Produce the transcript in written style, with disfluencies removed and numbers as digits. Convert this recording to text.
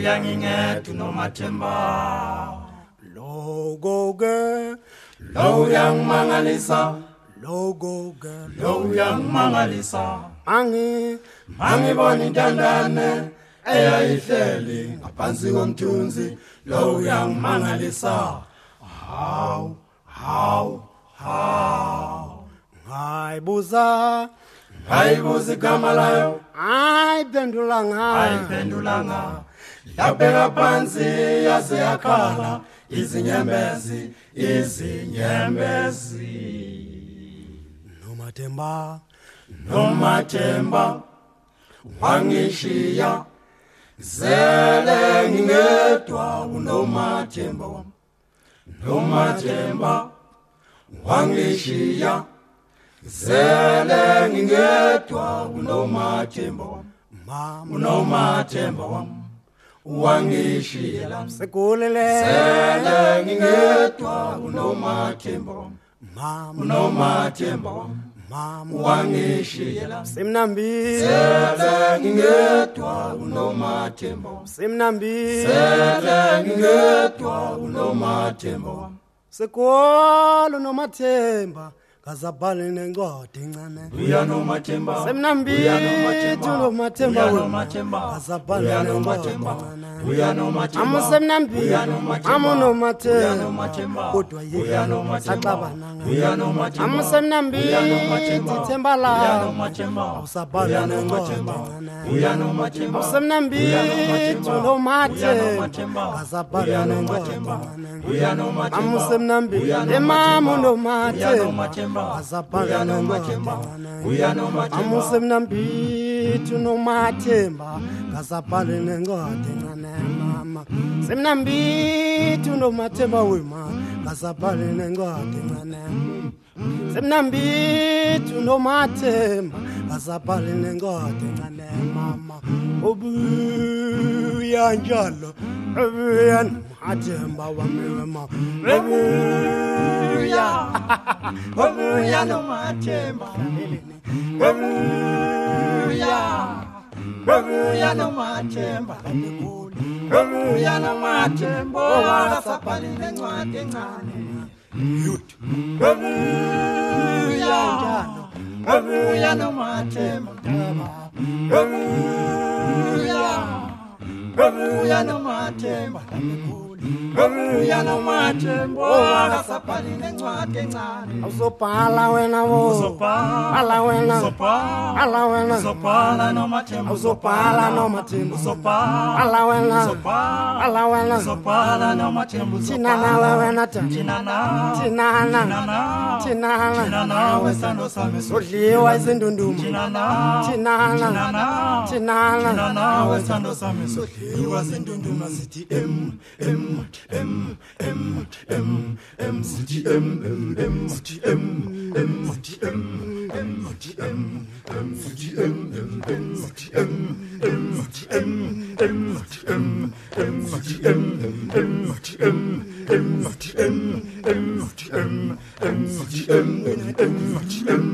Yangingedwa uNomathemba. Logo-ke, Lo uyangimangalisa, logo-ke, lo uyangimangalisa. Angibona intandane eyayihleli ngaphansi komthunzi. Lo uyangimangalisa. Hawu. Ngayibuza igama layo, ayiphendulanga yabheka phansi yaze yakhala izinyembezi. Nomathemba wangishiya, zele ngingedwa uNomathemba wami. Nomathemba wangishiya, zele ngingedwa uNomathemba wami. uNomathemba wami wangishiya, sekulele zele ngingedwa uNomathemba wami. uNomathemba wami wangishiya, simnambi zele ngingedwa uNomathemba wami. Zele ngingedwa uNomathemba wami. sekolo Nomathemba kazabhali nencwadi encane Uya Nomathemba, semnambithi Nomathemba kazabhali nencwadi Uya Nomathemba, amusemnambithi amuNomathemba kodwa Uya yena Nomathemba, saxabananga Uya Nomathemba, amusemnambithi themba la Uya Nomathemba, awusabhali nencwadi Uya Nomathemba, amusemnambithi Nomathemba Nomathemba, kazabhali nencwadi Uya Nomathemba, amusemnambithi emamu Nomathemba azabhala Nomathemba, nencwadi Uya Nomathemba, amusemnambithi Nomathemba ngazabhala nencwadi encane mama semnambithi Nomathemba wema ngazabhala nencwadi encane semnambithi Nomathemba ngazabhala nencwadi encane mama ubuya njalo ubuya Nomathemba wami wema Uya Nomathemba, Uya Nomathemba, Uya Nomathemba, wakasabhali nencwadi encane. Uya Nomathemba, Uya Nomathemba, Uya Nomathemba, wakasabhali nencwadi encane. awuzobhala wena wo ala wena ala wena Uzobhala Nomathemba, awuzobhala Nomathemba Uzobhala, ala wena ala wena Uzobhala Nomathemba, thina nawe wena ta Thina nawe, thina nawe sando sami udliwa izindunduma Thina nawe, thina nawe sando sami sodliwa zindunduma sithi sithi sithi sithi